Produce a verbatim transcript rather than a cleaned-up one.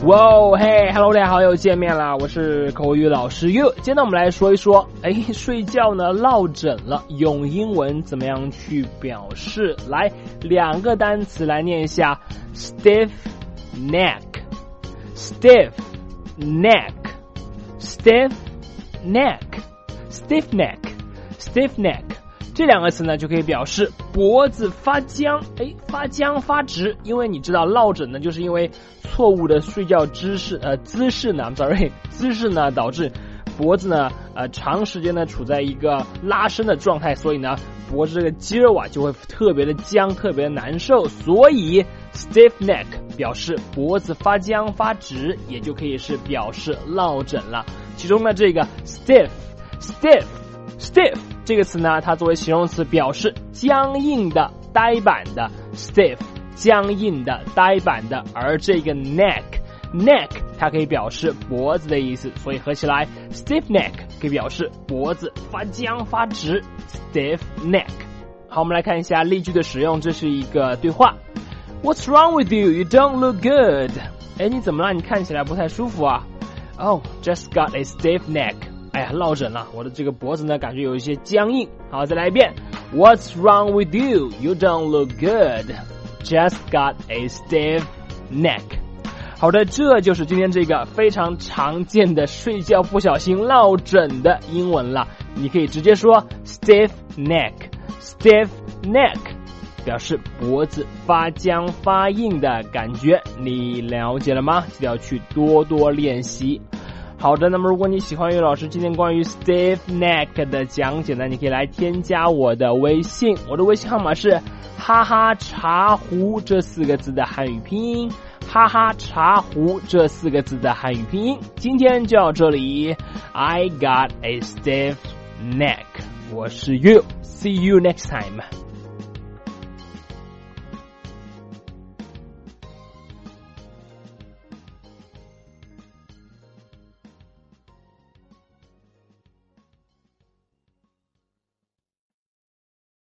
哇嘿 ，Hello， 大家好，又见面啦！我是口语老师 You。今天呢，我们来说一说，哎，睡觉呢落枕了，用英文怎么样去表示？来，两个单词来念一下 ：stiff neck，stiff neck，stiff neck，stiff neck，stiff neck。这两个词呢，就可以表示脖子发僵，哎，发僵发直。因为你知道落枕呢，就是因为错误的睡觉姿势，呃，姿势呢 ，I'm sorry， 姿势呢导致脖子呢，呃，长时间呢处在一个拉伸的状态，所以呢，脖子这个肌肉啊就会特别的僵，特别的难受。所以 stiff neck 表示脖子发僵发直，也就可以是表示落枕了。其中呢，这个 stiff，stiff，stiff。这个词呢，它作为形容词表示僵硬的、呆板的 stiff， 僵硬的、呆板的。而这个 neck neck 它可以表示脖子的意思，所以合起来 stiff neck 可以表示脖子发僵发直 stiff neck。好，我们来看一下例句的使用，这是一个对话。What's wrong with you? You don't look good. 哎，你怎么了？你看起来不太舒服啊。Oh, just got a stiff neck.哎呀，落枕了，我的这个脖子呢，感觉有一些僵硬。好，再来一遍。What's wrong with you? You don't look good. Just got a stiff neck. 好的，这就是今天这个非常常见的睡觉不小心落枕的英文了。你可以直接说 stiff neck, stiff neck， 表示脖子发僵发硬的感觉。你了解了吗？记得要去多多练习。好的，那么如果你喜欢于老师今天关于 stiff neck 的讲解呢，你可以来添加我的微信，我的微信号码是哈哈茶壶这四个字的汉语拼音，哈哈茶壶这四个字的汉语拼音。今天就到这里 ，I got a stiff neck， 我是 You， see you next time。